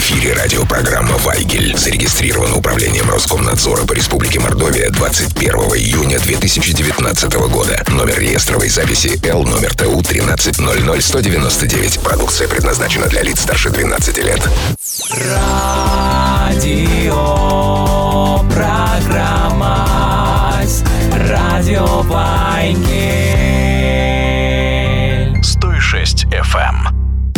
эфире радиопрограмма «Вайгель». Зарегистрирована Управлением Роскомнадзора по Республике Мордовия 21 июня 2019 года. Номер реестровой записи Л номер ТУ 1300199. Продукция предназначена для лиц старше 12 лет. Радиопрограмма «Радио Вайгель». 106 FM.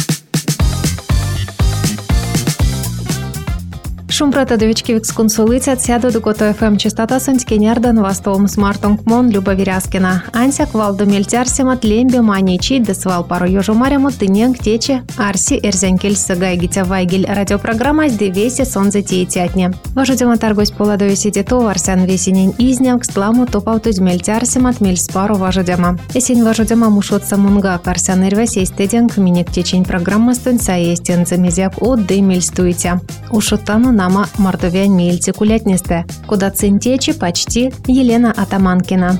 Шумпрота довички віксконсолицят сяду до кото ФМ частота Сонскенердан вастовом смартонг мон Люба Виряскина. Ансяк валду мельтярсимат лембе маничи десвал пару южумаряму тыненг тече арси эрзянкель сагайгитя Вайгель радиопрограмма с девесе сонзе тиетятне. Важудема таргось поладове сидету варсян весенень изнявк стламу топаутуз мельтярсимат мельспару важудема. Есень важудема мушотса мунга карсян эрвесе истеденг миник течень программа стынца естен замезяк от ды мельстуйте. Ушутану нама мордовян мельцы кулятнесте, куда цинтечи почти Елена Атаманкина.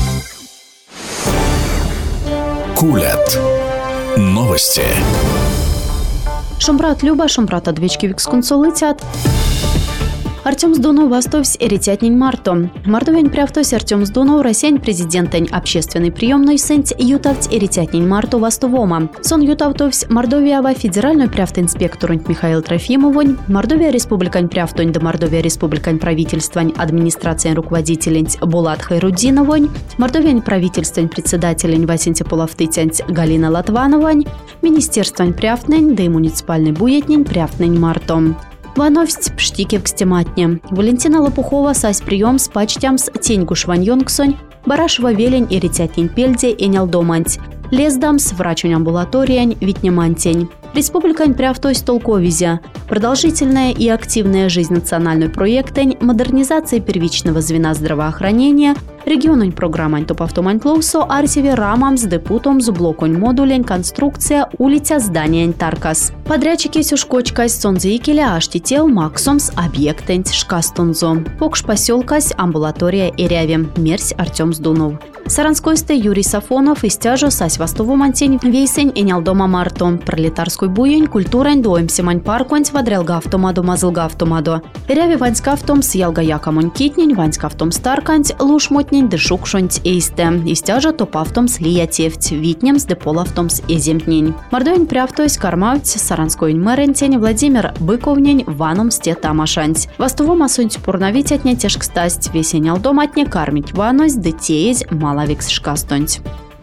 Кулят. Новости. Шумбрат Люба, шумбрат одвечки віксконсолицят. Артем Сдунов вастовсь эритятнень марто. Мордовень прявтось Артем Сдунов Россиян президентень общественный приемной сэнть ютавть эритятнень марто вастовома. Сон ютавтовсь Мордовиява федеральную прявт-инспекторунь Михаил Трофимовонь, Мордовия республикань прявтонь да Мордовия республикань правительствань администрацией руководителень Булат Хайрудиновонь, Мордовия правительствень председателень Васенти Половтытянь Галина Латвановонь, министерствань прявтнень да и муниципальный буетнень прявтнень марто. Вановсть пштикев к стематне. Валентина Лопухова сась прием с пачтямс теньгу шваньонгсонь, Барашева велень и ритятнень пельде и нялдоманть. Лездамс врачунь амбулаториянь витнемантень. Республикань прявтось толковизя. Продолжительная и активная жизнь национальной проектень, модернизация первичного звена здравоохранения, регионунь программань топавтомань клоусо арсеве рамам с депутом с блоконь модулень конструкция улица зданиянь Таркас. Подрядчики сюшкочкась сонзеикеля аштител максомс объектень шкастонзо. Покш поселкась амбулатория эряви. Мерсь Артем Сдунов. Саранскойсте Юрий Сафонов истяжо сась вастову мантень вейсень и нялдома марто. Пролетарской буень культурань доемсемань парконь вадрелга автомадо мазылга автомадо. Эряви ваньска автом с ялга якамонь китнень, ваньска автом старкань, лушмотнень дышук шонть эйсте. Истяжо топ автом с лиятевть, витнем с депол автом с эземтнень. Мордовень прявтось кармавть Саранскойнь мэрентень Владимир Быковнень ваном сте тамашанть. Вастову масонть пурнавитятня тяжкстасть весень алдоматне кармить ванось детеезь малавикс шкастонть.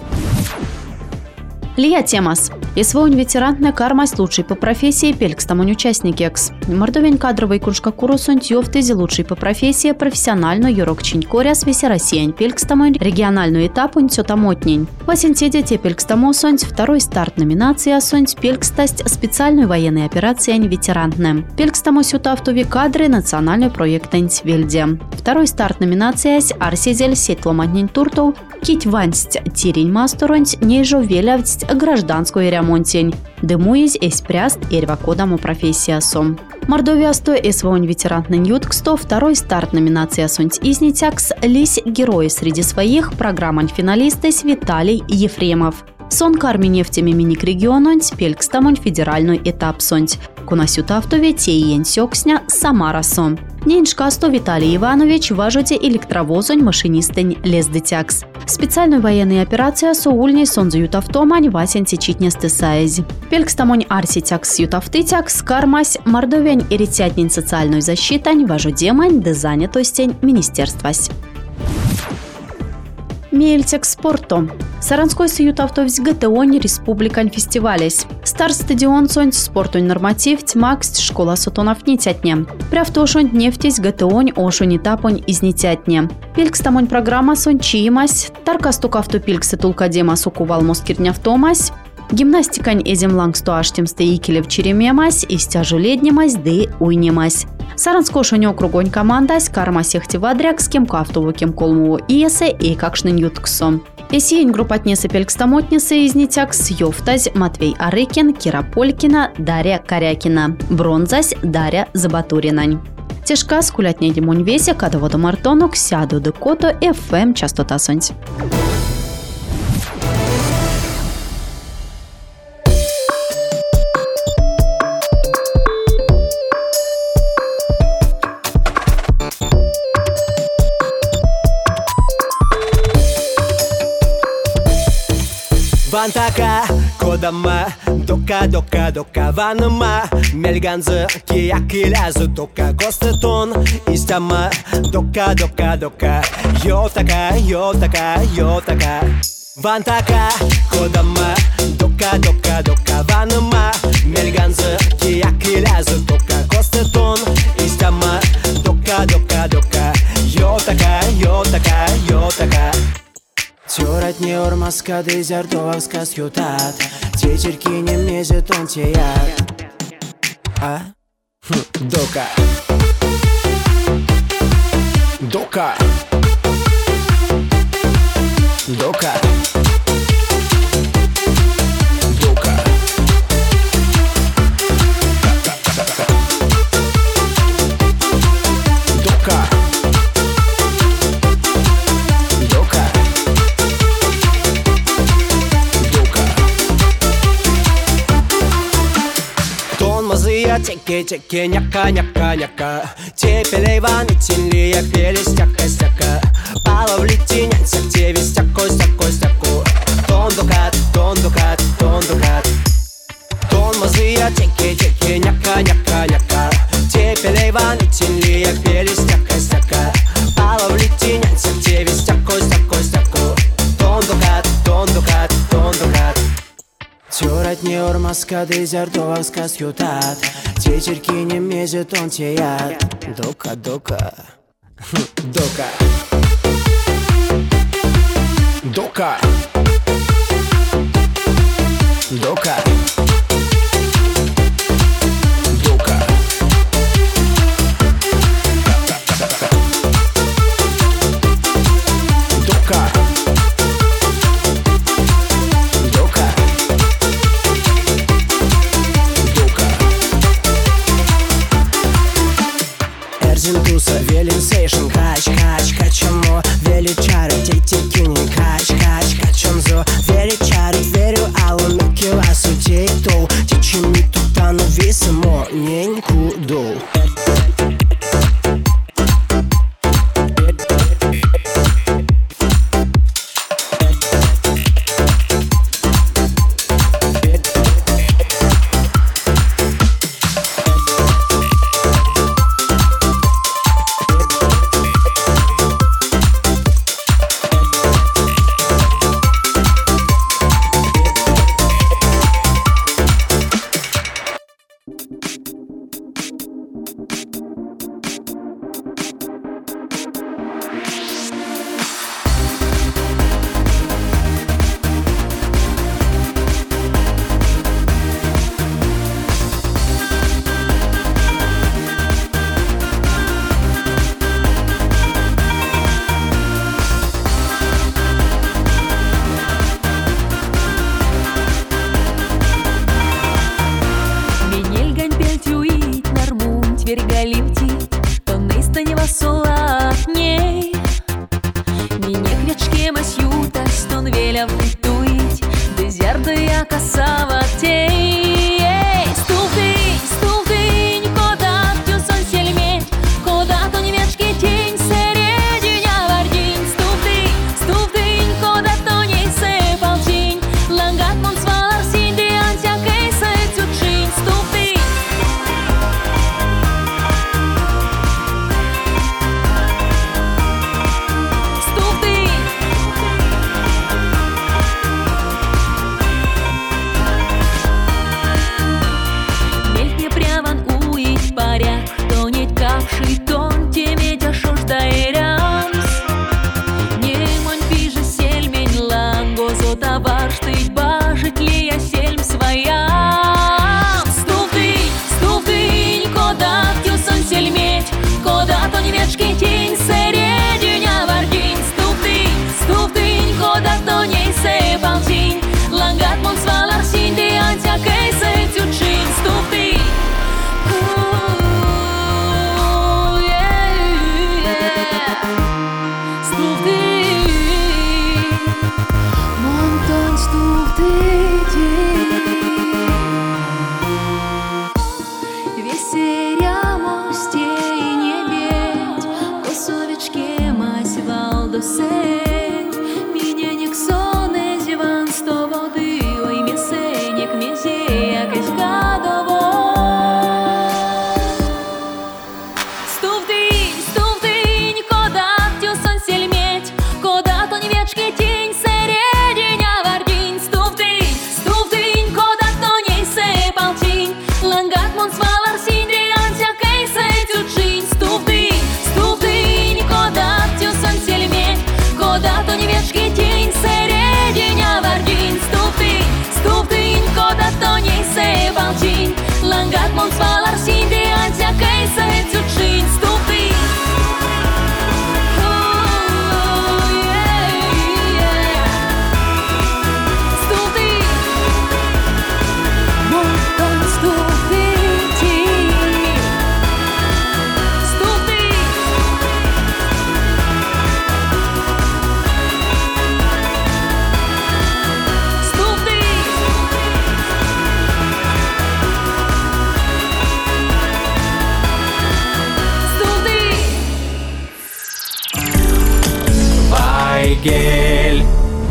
Лия темас. СВОНь ветеранная кармась лучший по профессии пелькстамонь участникекс. Мордовень кадровый кружка курусонь тёвтези лучший по профессии профессионально юрок чинькоря свеси Россиян пелькстамонь региональную этапунь тётамотнень. Васентеде те пелькстамосонь второй старт номинации осонь пелькстасть специальной военной операции ветеранным. Пелькстамось утавтови кадры национальный проект Вельде. Второй старт номинации арсизель сетломатнень туртов кить вансть тирень масторонь нейжо велявть гражданскую ремонтень. Дымуез эспряст эрвакодаму профессия сом. Мордовия 100 СВОНь ветеранный ютксто второй старт номинации осонь изнитякс лись герои среди своих программань финалистес Виталий Ефремов. Сон карми нефтями миник региононь пелькстамонь федеральный этап сонть. Кунасюта автове теен сёксня Самара сом. Нейншкасто Виталий Иванович важуте электровозонь машинистень лездетякс. Специальную военную операцию соульней сонзают автомань Васенти читнестесаезь. Пелькстамонь арситякс ютавтытякс кармась мордовень эритятнень социальную защитань важудемань да занятостень министерствась. Мельтек спорто. Саранской соютавтовсь ГТОнь республикань фестивалесь. Стар стадион сонь спортонь норматив тьмакс школа сотонов нитятне. Прявтошонь нефтесь ГТОнь ошонь этапонь из нитятне. Пелькстамонь программа сонь чиимась. Таркастук автопильксы тулкадема сукувал москирнявтомась. Гимнастикань эзем лангсто аштем стоикелев черемемась и стяжеледнемась ды уйнемась. Саранскошонь округонь командась карма сехтивадряк с кем кафтову кем колму иесе и какшнын ютксом. Эсиень группатнесы пелькстамотнесы изнитякс Ёфтазь Матвей Арыкин, Кира Полькина, Дарья Корякина. Бронзась Дарья Забатуринань. Тяжка скулятня димонь весе кадоводу мартонок сяду декото ФМ частота сонть. Vantaka, kodama, doka vanama, melganzı kiyakilazı doka kosteton istama, doka yotaka. Vantaka, kodama, doka vanama, melganzı kiyakilazı doka kosteton istama, doka yotaka. Тёратне ормаска дезертовска скютат Течерки не мезет он теят Дока Дока Дока Дока Дока Теке, няка Тепелейван и тинлия пели стяка Пала в летинянся, те весь стяку Тондукат Тон мазыя, теке, няка Тепелейван и тинлия пели стяка Пала в летинянся, те весь стяку Тондукат Тёратне ормаска дезертовска скютат Течерки не мезет он теят Дока Дока Дока Дока Дока Зинтуса, велин сейшн, качамо, вели чары, тетикини, качонзо, вели чары, верю, алу, мекивасу, тейтоу, тичими тутану, висимо, ненькудоу. Вайгель.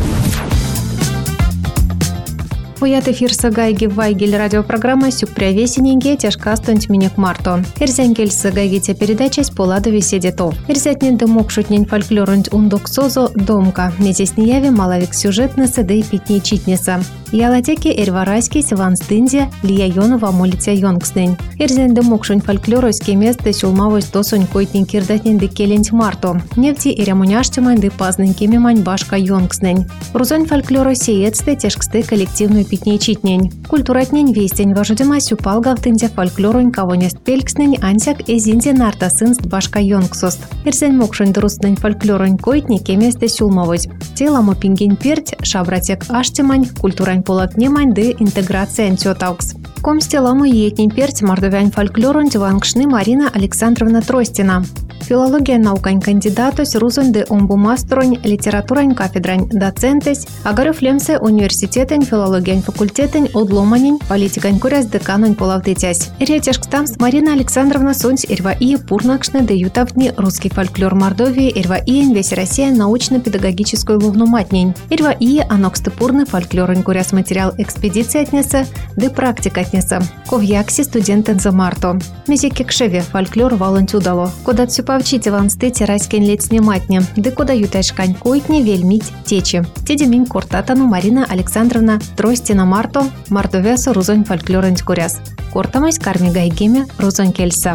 Уят эфир сагайги Вайгель радиопрограмма сюкпрявесененьге тяжкастонть минек марто. Эрзянгель сагайгите передача с поладу веседето. Эрзятнен дымок шутнень фольклорунть ундок созо домка. Мезеснияве малавик сюжетнеса да и питней читнеса. Ялатеки эрварайский сиван стынзе лияйонова молитя йонгснень. Эрзян дымок шунь фольклоройский место сюлмавой стосонь койтнень кирдатнен де келенть марто. Нефти эремуняштимань де пазненькими мань башка йонгснень. Рузонь фольклорой сеецте тяжксты коллективную питней читнень. Культуратнень вестень вождема сюпалга в тынде фольклорунь кавонест пелькснень ансяк эзинде нарта сынст башка йонгсост. Эрзян мокшунь друстнень фольклорунь койтни кеместе сюлмавоз. Теламу пингень перть шабратек аштимань культурань полотнемань де интеграция антиотаукс. Комстеламу етнень перть мордовянь фольклорунь дивангшны Марина Александровна Тростина. Филология наукань кандидатус рузонь де омбумастронь литературань кафедрань доцентес, агарев лемсе университетень филологиянь факультетень одломанень политикань куряс деканонь полавдетясь. Иретяшкстамс Марина Александровна сонсь ирва и пурнакшны де ютавдни русский фольклор Мордовии ирва иень весь Россия научно-педагогическую ловнуматнень. Ирва и анокстепурный фольклоронь куряс материал экспедиции отнеса де практик отнеса. Ковьякси студентен за марто. Мезеки кшеве фольклор волонтюдало. Кодат сюпавчите ван стете райскень лет сниматне. Де кода юташкань койтне вельмить течи. Тедемень кортатану Марина Александровна Тростина марто. Мордовясу рузонь фольклоронь куряс. Кортамась карми гайгеме рузонь кельса.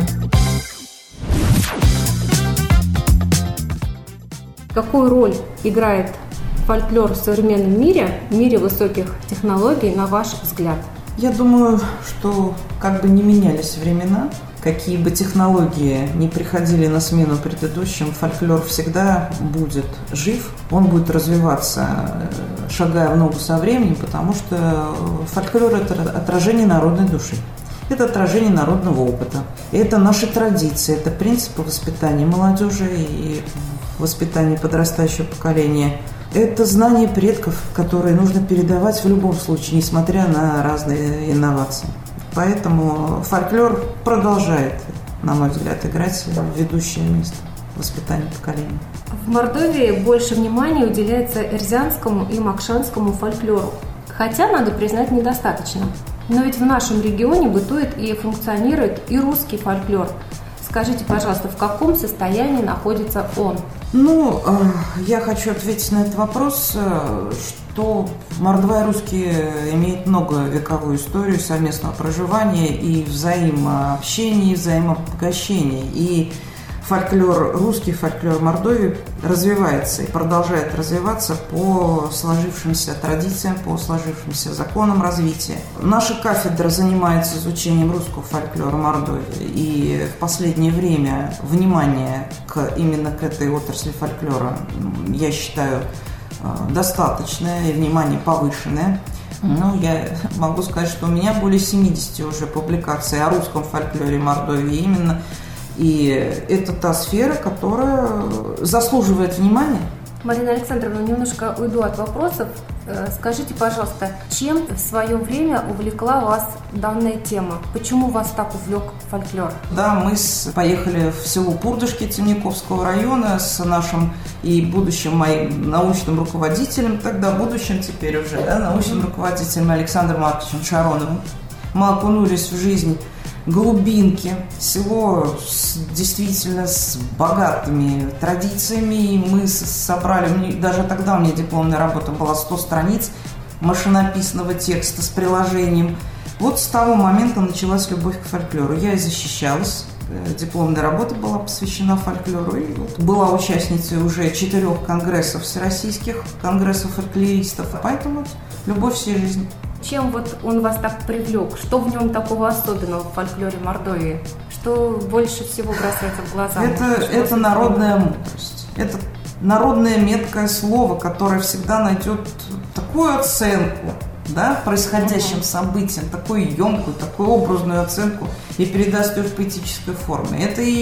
Какую роль играет фольклор в современном мире, в мире высоких технологий, на ваш взгляд? Я думаю, что как бы ни менялись времена, какие бы технологии ни приходили на смену предыдущим, фольклор всегда будет жив, он будет развиваться, шагая в ногу со временем, потому что фольклор – это отражение народной души. Это отражение народного опыта. Это наши традиции, это принципы воспитания молодежи и воспитания подрастающего поколения. Это знания предков, которые нужно передавать в любом случае, несмотря на разные инновации. Поэтому фольклор продолжает, на мой взгляд, играть ведущее место в воспитании поколения. В Мордовии больше внимания уделяется эрзянскому и макшанскому фольклору. Хотя, надо признать, недостаточно. Но ведь в нашем регионе бытует и функционирует и русский фольклор. Скажите, пожалуйста, в каком состоянии находится он? Я хочу ответить на этот вопрос, что Мордва и русские имеют многовековую историю совместного проживания и взаимообщения, и взаимообогащения. И русский фольклор Мордовии развивается и продолжает развиваться по сложившимся традициям, по сложившимся законам развития. Наша кафедра занимается изучением русского фольклора Мордовии, и в последнее время внимание именно к этой отрасли фольклора, я считаю, достаточное и внимание повышенное. Я могу сказать, что у меня более 70 уже публикаций о русском фольклоре Мордовии именно. И это та сфера, которая заслуживает внимания. Марина Александровна, немножко уйду от вопросов. Скажите, пожалуйста, чем в свое время увлекла вас данная тема? Почему вас так увлек фольклор? Да, мы поехали в село Пурдышки Темниковского района с нашим и будущим моим научным руководителем, тогда будущим теперь уже, научным руководителем Александром Марковичем Шароновым. Мы окунулись в жизнь глубинки, село действительно с богатыми традициями, и мы собрали, даже тогда у меня дипломная работа была 100 страниц машинописного текста с приложением. Вот с того момента началась любовь к фольклору. Я и защищалась, дипломная работа была посвящена фольклору, и была участницей уже 4 конгрессов всероссийских, конгрессов фольклористов, поэтому любовь всей жизни. Чем он вас так привлек? Что в нем такого особенного в фольклоре Мордовии? Что больше всего бросается в глаза? Это народная мудрость. Это народное меткое слово, которое всегда найдет такую оценку происходящим событиям, такую емкую, такую образную оценку и передаст ее в поэтической форме. Это и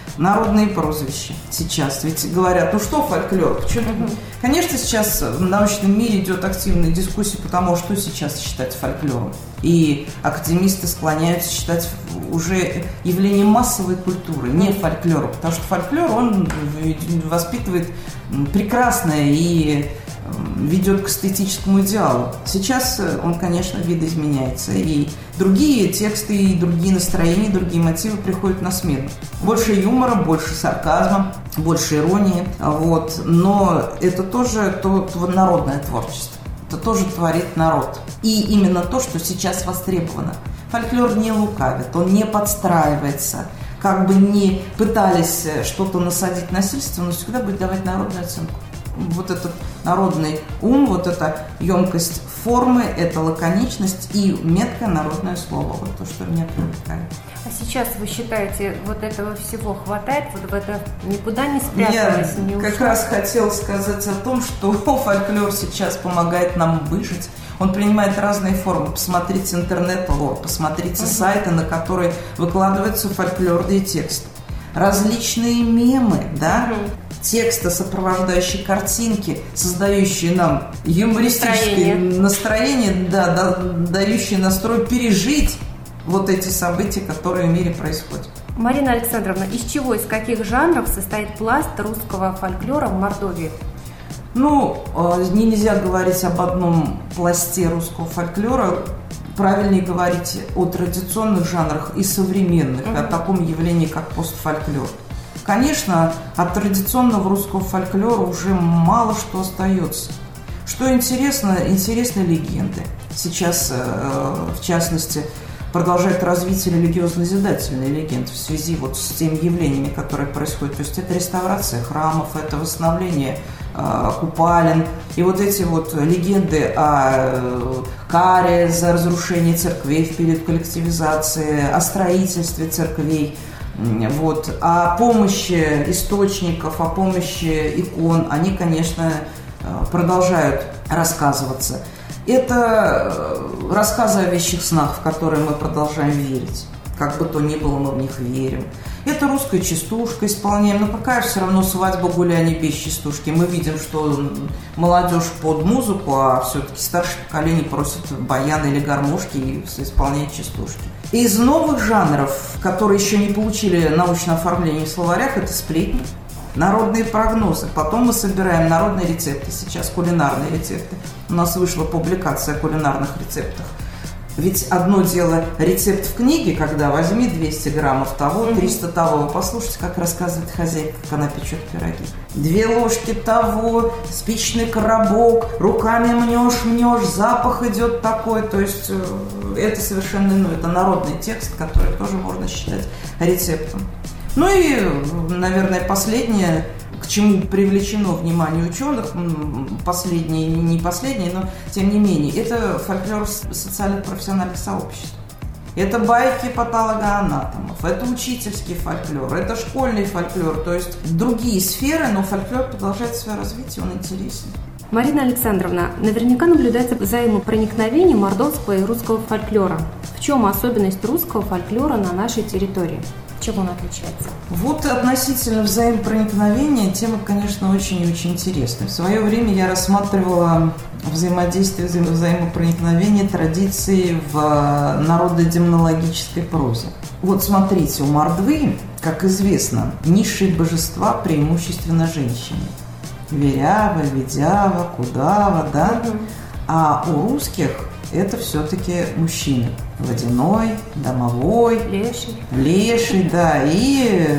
народные прозвища сейчас. Ведь говорят, ну что фольклор? Почему? Конечно, сейчас в научном мире идет активная дискуссия по тому, что сейчас считать фольклором. И академисты склоняются считать уже явлением массовой культуры, не фольклора. Потому что фольклор, он воспитывает прекрасное и ведет к эстетическому идеалу. Сейчас он, конечно, видоизменяется. И другие тексты, и другие настроения, другие мотивы приходят на смену. Больше юмора, больше сарказма, больше иронии. Вот. Но это тоже народное творчество. Это тоже творит народ. И именно то, что сейчас востребовано. Фольклор не лукавит, он не подстраивается. Как бы ни пытались что-то насадить насильственно, но всегда будет давать народную оценку. Вот этот народный ум, вот эта емкость формы, это лаконичность и меткое народное слово. Вот то, что меня привлекает. А сейчас вы считаете, вот этого всего хватает? Вот в это никуда не спряталось? Я как раз хотела сказать о том, что фольклор сейчас помогает нам выжить. Он принимает разные формы. Посмотрите интернет-лор, посмотрите сайты, на которые выкладываются фольклорные тексты. Различные мемы, да? Тексты, сопровождающие картинки, создающие нам юмористическое настроение, да, дающие настрой пережить вот эти события, которые в мире происходят. Марина Александровна, из чего, из каких жанров состоит пласт русского фольклора в Мордовии? Ну, нельзя говорить об одном пласте русского фольклора. Правильнее говорить о традиционных жанрах и современных, о таком явлении, как постфольклор. Конечно, от традиционного русского фольклора уже мало что остается. Что интересно, интересны легенды. Сейчас, в частности, продолжает развитие религиозно-назидательной легенды в связи вот с теми явлениями, которые происходят. То есть это реставрация храмов, это восстановление купалин. И вот эти вот легенды о каре за разрушение церквей в период коллективизации, о строительстве церквей, вот, о помощи источников, о помощи икон, они, конечно, продолжают рассказываться. Это рассказы о вещих снах, в которые мы продолжаем верить. Как бы то ни было, мы в них верим. Это русская частушка исполняем. Но какая все равно свадьба, гуляние без частушки. Мы видим, что молодежь под музыку, а все-таки старшее поколение просит баяны или гармошки и исполняет частушки. Из новых жанров, которые еще не получили научное оформление в словарях, это сплетни, народные прогнозы. Потом мы собираем народные рецепты. Сейчас кулинарные рецепты. У нас вышла публикация о кулинарных рецептах. Ведь одно дело рецепт в книге, когда возьми 200 граммов того, 300 того. Послушайте, как рассказывает хозяйка, как она печет пироги. 2 ложки того, спичный коробок, руками мнешь, запах идет такой. То есть это совершенно иное. Это народный текст, который тоже можно считать рецептом. Ну и, наверное, последнее, к чему привлечено внимание ученых, последнее, не последнее, но тем не менее, это фольклор социальных профессиональных сообществ. Это байки патологоанатомов, это учительский фольклор, это школьный фольклор, то есть другие сферы, но фольклор продолжает свое развитие, он интересен. Марина Александровна, наверняка наблюдается взаимопроникновение мордовского и русского фольклора. В чем особенность русского фольклора на нашей территории? Чем он отличается? Вот относительно взаимопроникновения тема, конечно, очень и очень интересная. В свое время я рассматривала взаимодействие, взаимопроникновение традиций в народно-демонологической прозе. Вот смотрите, у мордвы, как известно, низшие божества преимущественно женщины. Верява, Ведява, Кудава, да? А у русских это все-таки мужчины. Водяной, домовой, леший, да. И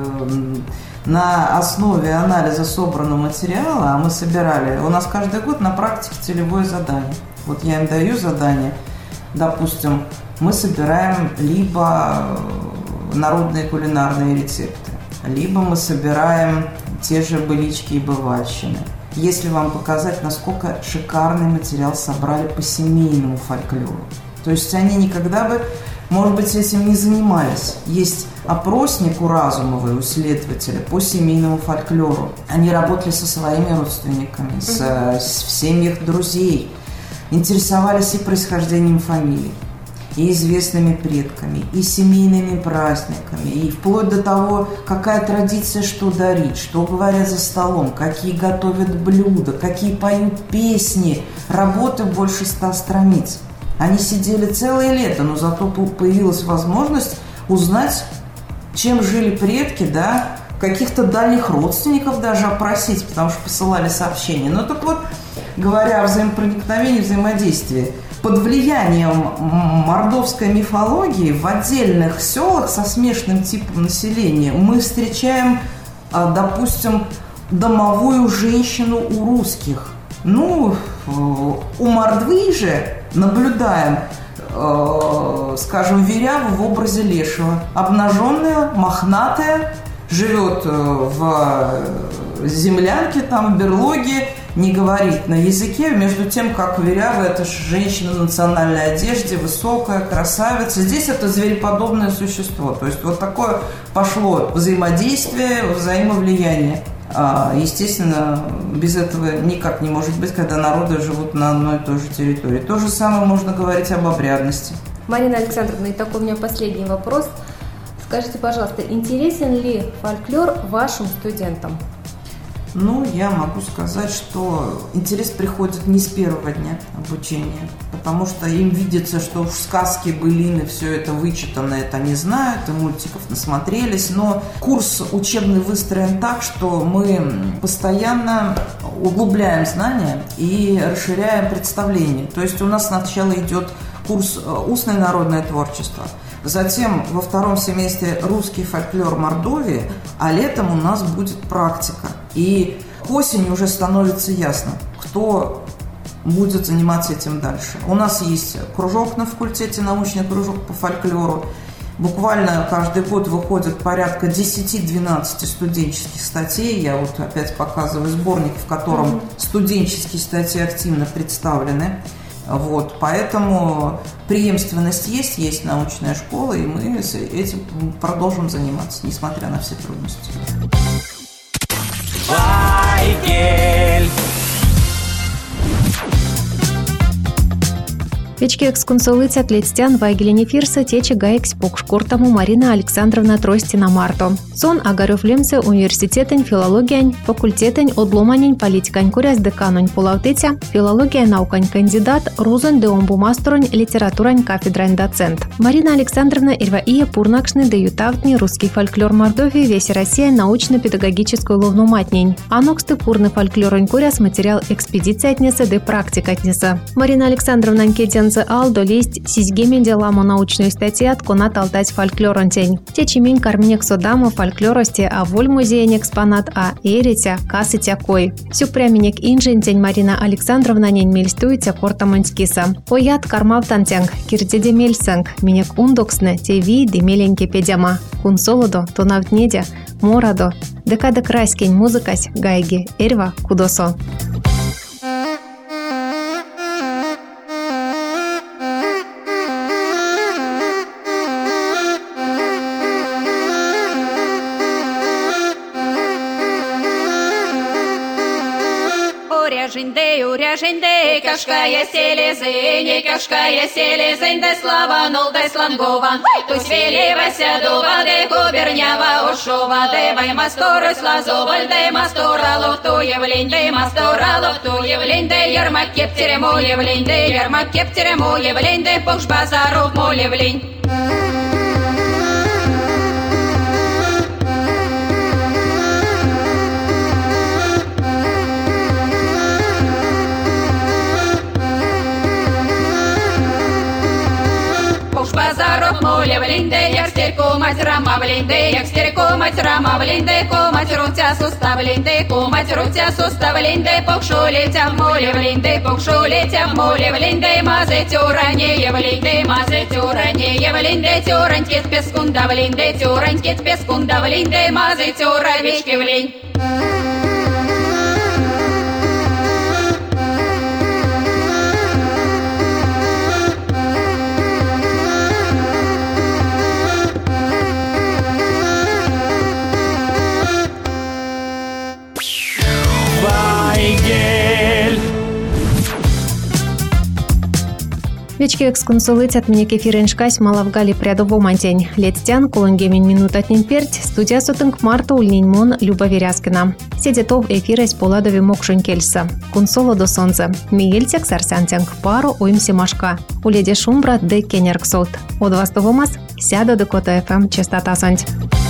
на основе анализа собранного материала, а мы собирали, у нас каждый год на практике целевое задание. Вот я им даю задание, допустим, мы собираем либо народные кулинарные рецепты, либо мы собираем те же былички и бывальщины. Если вам показать, насколько шикарный материал собрали по семейному фольклору. То есть они никогда бы, может быть, этим не занимались. Есть опросник у Разумовой, у исследователя по семейному фольклору. Они работали со своими родственниками, в семьях друзей, интересовались и происхождением фамилий. и известными предками, и семейными праздниками, и вплоть до того, какая традиция, что дарить, что говорят за столом, какие готовят блюда, какие поют песни. Работы больше 100 страниц. Они сидели целое лето, но зато появилась возможность узнать, чем жили предки, да, каких-то дальних родственников даже опросить, потому что посылали сообщения. Ну так вот, говоря о взаимопроникновении, взаимодействии, под влиянием мордовской мифологии в отдельных селах со смешанным типом населения мы встречаем, допустим, домовую женщину у русских. Ну, у мордвы же наблюдаем, скажем, веряву в образе лешего. Обнаженная, мохнатая, живет в землянке, там, в берлоге, не говорит на языке, между тем, как верява – это женщина в национальной одежде, высокая, красавица. Здесь это звереподобное существо. То есть вот такое пошло взаимодействие, взаимовлияние. Естественно, без этого никак не может быть, когда народы живут на одной и той же территории. То же самое можно говорить об обрядности. Марина Александровна, и такой у меня последний вопрос. Скажите, пожалуйста, интересен ли фольклор вашим студентам? Ну, я могу сказать, что интерес приходит не с первого дня обучения, потому что им видится, что уж сказки, былины, все это вычитано, это они знают, и мультиков насмотрелись, но курс учебный выстроен так, что мы постоянно углубляем знания и расширяем представление. То есть у нас сначала идет курс «Устное народное творчество», затем во втором семестре русский фольклор Мордовии, а летом у нас будет практика. И к осени уже становится ясно, кто будет заниматься этим дальше. У нас есть кружок на факультете, научный кружок по фольклору. Буквально каждый год выходит порядка 10-12 студенческих статей. Я вот опять показываю сборник, в котором студенческие статьи активно представлены. Вот, поэтому преемственность есть научная школа, и мы этим продолжим заниматься, несмотря на все трудности. Файгель. Вечки эксконсулицят летстян вайгелени фирса течи гаекс покшкортаму Марина Александровна Тростина Марто. Сон агарев лемце университетень филологиянь, факультетень одломанень политикань куряс деканонь пулавтетя, филология наукань кандидат, рузон де омбумастронь литературань кафедрань доцент. Марина Александровна ирваия пурнакшны де ютавтни русский фольклор Мордовии весь Россия научно-педагогическую ловнуматнень. Аноксты пурны фольклоронь куряс материал экспедиции отнеса де практик отнеса. Марина Александровна анкетен алдо лист сизгемен деламу научную статью от конат алтать фольклорон тень. Течимень карминек содаму фольклорости, а воль музейный экспонат, а эритя, касытя кой. Сюпряминек инжен тень Марина Александровна нень мельстуется кортамонскиса. Оят кармав тантянг, кирдеде мельсанг, минек ундоксне, теви демеленьке педяма. Кунсолодо, тонавтнедя, морадо, декада крайскень музыкась, гайги, эрва, кудосо. Уряженде, кашкая селезень, кашкая селезень, да слава нол, да слангован. Ту свелевася дува, де губернява ушова, де вай масторы слазоваль, де масторалов ту явлень, де масторалов ту явлень, де ярмак кептере мо явлень, де ярмак кептере мо явлень, де покш базаров мо явлень. Базаров моля влинде, як стерко мать рама влинде, як стерко мать рама влинде, ко мать рутя сустав влинде, ко мать рутя сустав влинде, покшо летя моля влинде, покшо летя моля влинде, мазе тюране влинде, мазе тюране влинде, тюраньки с пескунда влинде, тюраньки с пескунда влинде, мазе тюравички влинь. Мордовички эксконсулицят мне кефиреншкась малавгали прядово мантень. Летстян, колонгемин минут отнин перть, студия сотынк марта ульнин мон Люба Веряскина. Седетов эфира с поладови мокшун кельса. Кунсоло до солнца. Мигельтек сарсянтянг пару уимси машка. Уледе шумбра де кенерксот. От вастовомас сяда до Кота ФМ частота сонть.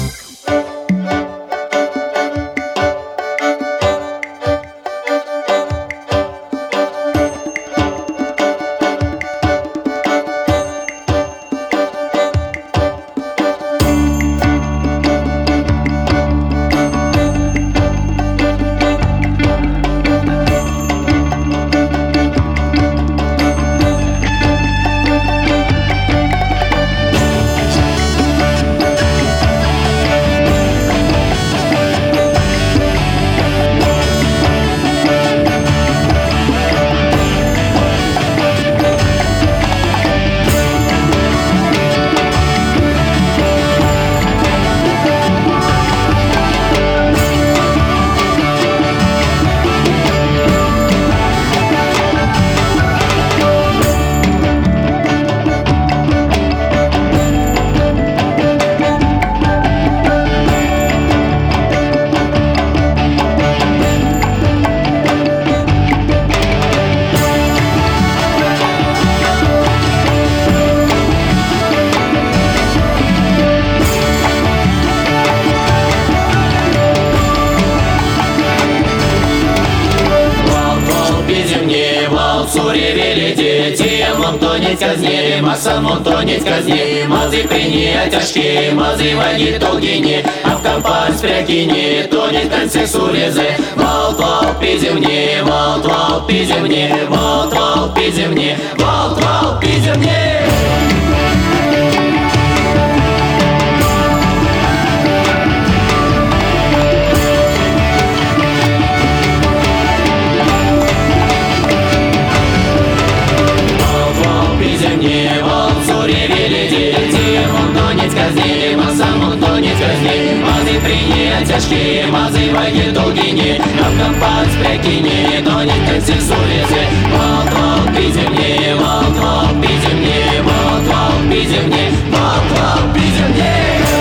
Масамон тонет казни, мазы принять тяжкие, мазы воги толгини, а в компании спрякини, тонет концы сурезе. Вал пиземне, вал пиземне, вал пиземне, вал пиземне. Мазы принять тяжкие, мазы воги долгини, а в компании спрякини, тонет концы сурезе. Вал пиземне, вал пиземне, вал пиземне, вал пиземне.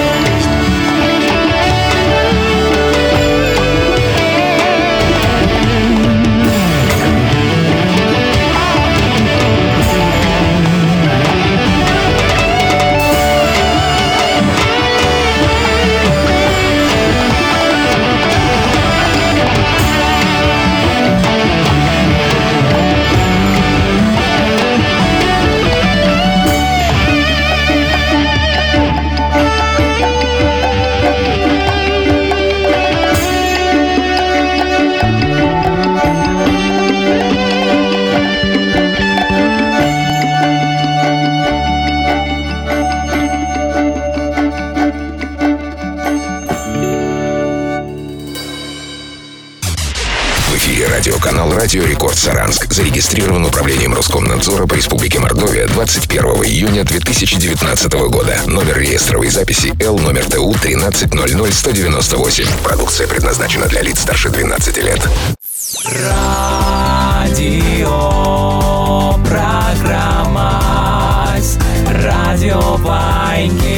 Радиоканал «Радио Рекорд Саранск» зарегистрирован управлением Роскомнадзора по Республике Мордовия 21 июня 2019 года. Номер реестровой записи Л номер ТУ 1300198. Продукция предназначена для лиц старше 12 лет. Радио программа Радио Вайнки.